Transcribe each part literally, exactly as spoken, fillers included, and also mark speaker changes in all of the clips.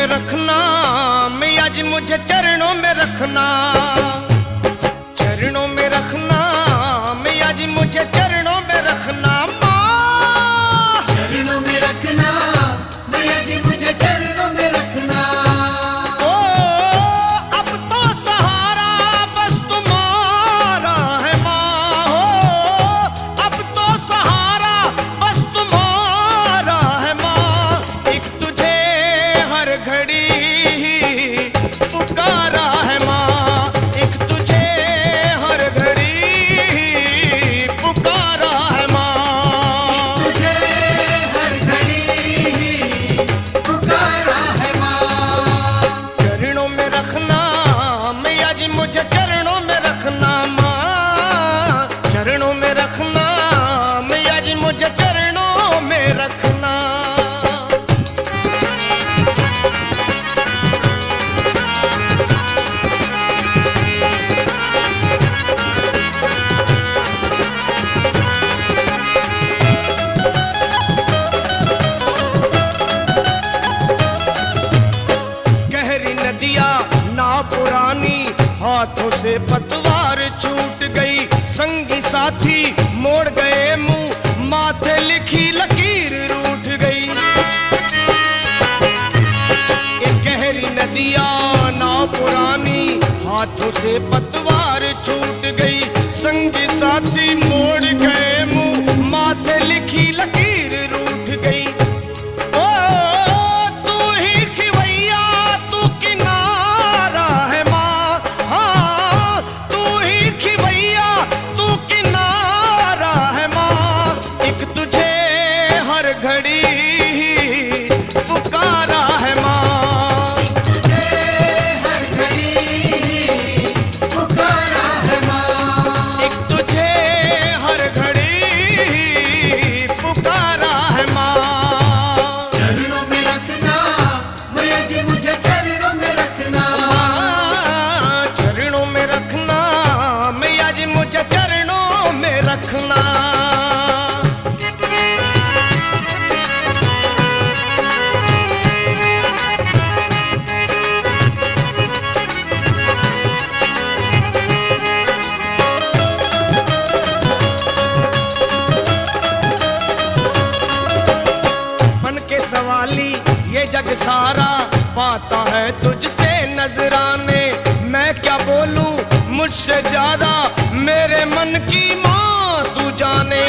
Speaker 1: में रखना मैया जी, मुझे चरणों में रखना, चरणों में रखना मैया जी, मुझे चरणों में रखना। माँ
Speaker 2: चरणों में रखना मैया जी, मुझे चरणों में रखना।
Speaker 1: ओ अब तो सहारा बस तुम्हारा है माँ, हो अब तो सहारा बस तुम्हारा है माँ। एक तुझे हर घड़ी पुकारा है माँ, एक तुझे हर घड़ी पुकारा है माँ,
Speaker 2: तुझे हर घड़ी पुकारा है माँ।
Speaker 1: चरणों में रखना मैया जी, मुझे चरणों में रखना। माँ चरणों में रखना मैया जी, मुझे चरणों में रखना। गहरी नदिया ना पुरानी, हाथों से पतवार छूट गई, संगी साथी मोड़ गए मुंह, माथे लिखी लकीर रूठ गई। एक गहरी नदिया ना पुरानी, हाथों से पतवार छूट गई, संगी साथी मोड़ गए मुंह, माथे लिखी लकीर रूठ गई। ओ तू ही खिवैया तू किनारा है माँ, हाँ तू ही खिवैया तू किनारा है माँ। एक तुझे हर घड़ी पुकारा है माँ,
Speaker 2: तुझे हर घड़ी पुकारा है माँ।
Speaker 1: एक तुझे हर घड़ी पुकारा है माँ।
Speaker 2: चरणों में रखना मैया जी, मुझे चरणों में रखना।
Speaker 1: माँ चरणों में रखना मैया जी, मुझे चरणों में रखना। बन के सवाली ये जग सारा, पाता है तुझसे नजराने, मैं क्या बोलूं मुझसे ज्यादा, मेरे मन की माँ तू जाने।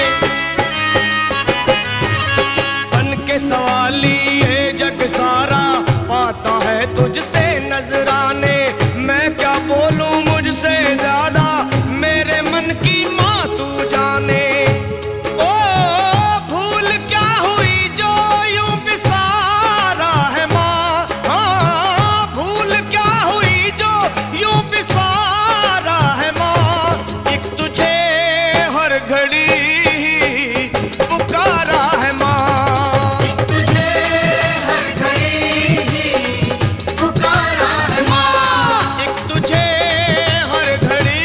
Speaker 1: बन के सवाली ये जग सारा, पाता है तुझसे नजराने, मैं क्या बोलूं मुझसे ज्यादा, मेरे मन की माँ तू जाने। ओ भूल क्या हुई जो यूं बिसारा है माँ, हाँ भूल क्या हुई जो यूं बिसारा है माँ। एक तुझे हर घड़ी पुकारा है माँ,
Speaker 2: तुझे हर घड़ी पुकारा है माँ।
Speaker 1: एक तुझे हर घड़ी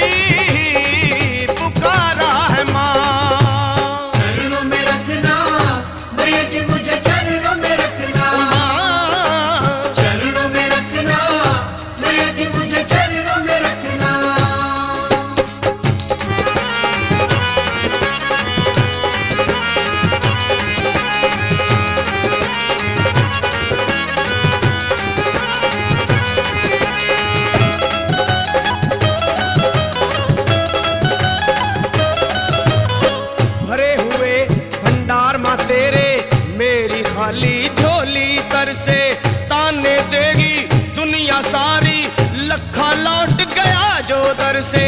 Speaker 1: पुकारा है माँ।
Speaker 2: चरणों में रखना मैया जी, मुझे चरणों में रखना।
Speaker 1: माँ
Speaker 2: चरणों में रखना मैया जी, मुझे चरणों में रखना।
Speaker 1: भरे हुए भंडार माँ तेरे, मेरी खाली झोली तर से, ताने देगी दुनिया सारी, लखा लौट गया जो दर से।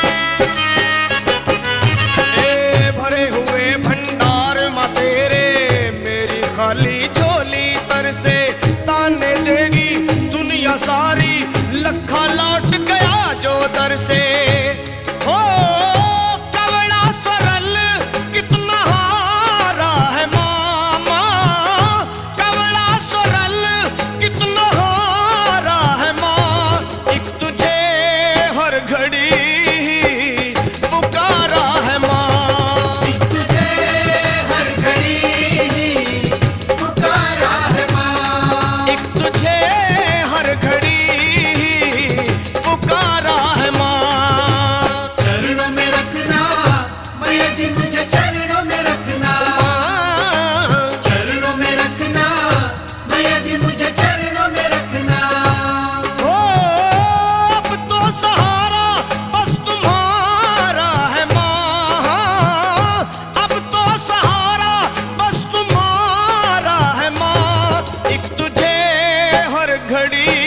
Speaker 1: ए भरे हुए भंडार माँ तेरे, मेरी खाली झोली तर से, ताने देगी दुनिया सारी, लखा लौट गया जो दर से। हो कवड़ा सरल कितना हारा है माँ, माँ कवड़ा सरल कितना हारा है माँ। एक तुझे हर घड़ी बड़ी